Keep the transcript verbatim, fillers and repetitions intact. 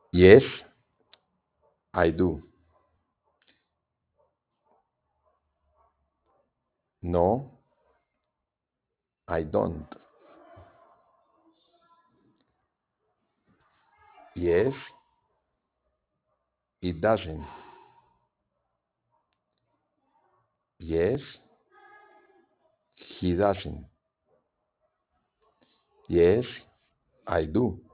Yes, I do. No, I don't. Yes, it doesn't. Yes, he doesn't. Yes, I do.